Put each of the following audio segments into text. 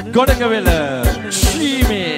ගොඩකවෙල ශ්‍රීමේ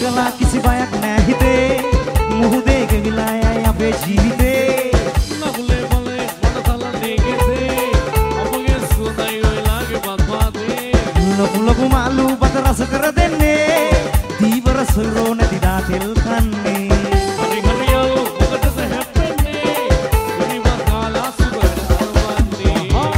දැකලා කිසි බයක් නෑ හිතේ මුහුදේ ගෙවිලා යයි අපේ ජීවිතේ නගුලේ බලේ මට තලන්නේ ගෙතේ අපගේ සුවඳයි ඔයලාගේ පත්පාතේ ලොකු ලොකු මාළු බත රස කර දෙන්නේ දීවර සොරෝ නැති දාතෙල් කන්නේ හරි හරියෝ මොකටද හැප්පෙන්නේ ඉනිවත් කාලා සුබට වන්නේ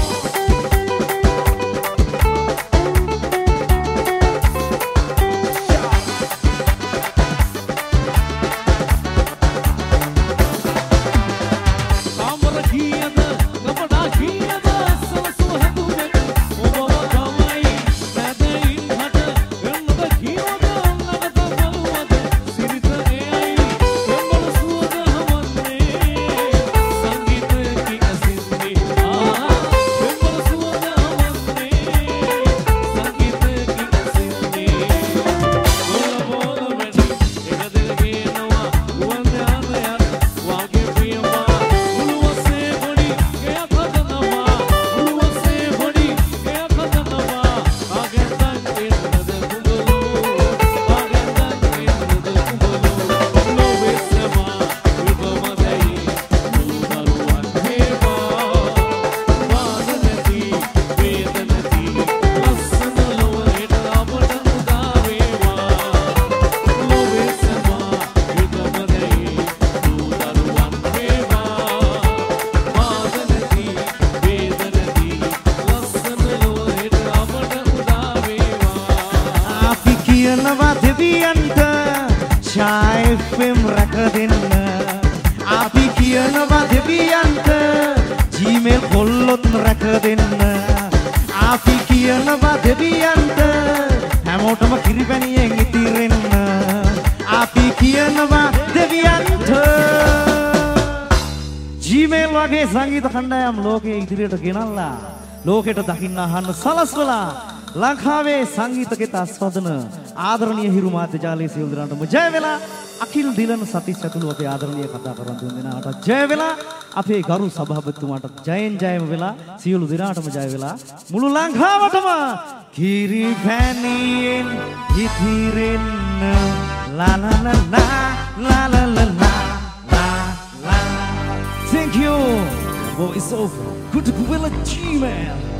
කාමර කීයද ගමඩා කීයද සලසුව හැදුනේ ඔබව තමයි නැදින් හට එන්නද කීවද ළඟට බලුවද සිරිත එයි එම්බල සුවද හවන්නේ සංගීතයේ ඇසින්නේ එම්බල සුවද හවන්නේ සංගීතයේ ඇසින්නේ බෝල බෝල වැඩි එක දෙක කියනවා උවන් යාද යාද වාගේ ප්‍රියමා උළුවසේ පොඩි ගයක් හදනවා උළුවසේ පොඩි ගයක් හදනවා ආගෙන්දන් එන්නද කුඹලෝ ආගෙන්දන් එන්නද කුඹලෝ ලෝවේ සමා විපමදයි නුදරුවන් හේවා වාද නැති වේද නැති ලස්සන ලොවට අපට උදා වේවා ලෝවේ සමා විපමදයි නුදරුවන් හේවා වාද නැති වේද නැති ලස්සන ලොවට අපට උදා වේවා අපි කියනවා දෙවියන්ට ඡාය FM රැක දෙන්න අපි කියනවා දෙවියන්ට Gmail කොල්ලොත් රැක දෙන්න අපි කියනවා දෙවියන්ට හැමෝටම කිරිපැණියෙන් ඉතිරෙන්න අපි කියනවා දෙවියන්ට Gmail වගේ සංගීත කණ්ඩායම් ලෝකයේ ඉදිරියට ගෙනල්ලා ලෝකෙට දකින්න අහන්න සලස්වලා ලංකාවේ සංගීතකෙත ආස්වාදන ආදරණීය හිරු මාධ්‍ය ජාලයේ සියලු දෙනාටම ජය වෙලා අකිල් දිලන සතිස් ඇතුළු අපේ ආදරණීය කතා කරන තුන් දෙනාට ජය වෙලා අපේ ගරු සභාපතිතුමාට ජයෙන් ජයම වෙලා සියලු දෙනාටම ජය වෙලා මුළු ලංකාවටම කිරිපැණියෙන් ඉතිරෙන්න ලා ලා ලා ලා ලා ලා ලා. Thank you. Voice of Good Gorilla G-Man.